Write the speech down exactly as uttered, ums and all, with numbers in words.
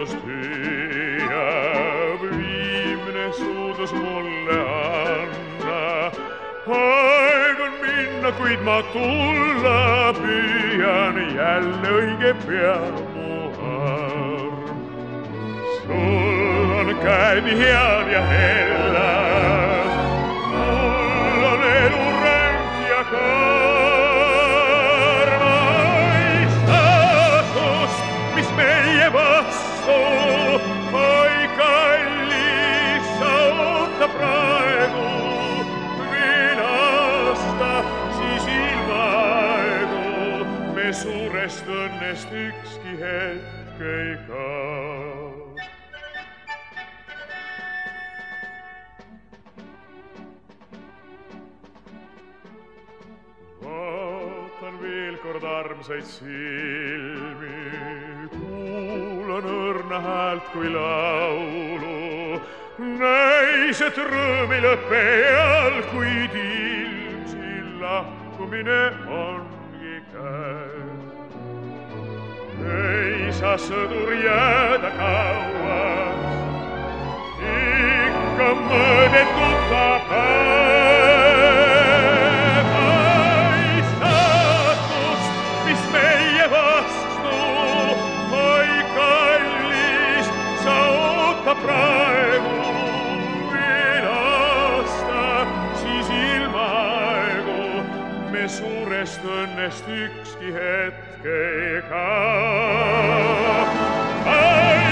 minust hüüab, viimne suudlus mulle anna. Aeg on minna, kuid ma tulla püüan jälle õige pea mu arm. Sul on käed nii head ja hellad, mul on elu ränk ja karm. Ai saatust, mis meie vastu, ai kallis, sa oota praegu. Suurest õnnest ükski hetk ei kao. Vaatan veel kord armsaid silmi, kuulan õrna häält kui laulu. Näis, et rõõm ei lõppe eal, kuid ilmsi lahkumine ongi käes. Ei saa sõdur jääda kauas, ikka mõõdetud ta päev. Ai saatust, mis meie vastu, ai kallis, sa oota praegu. Veel aasta, siis ilmaaegu, me suurest õnnest ükski hetk ei kao.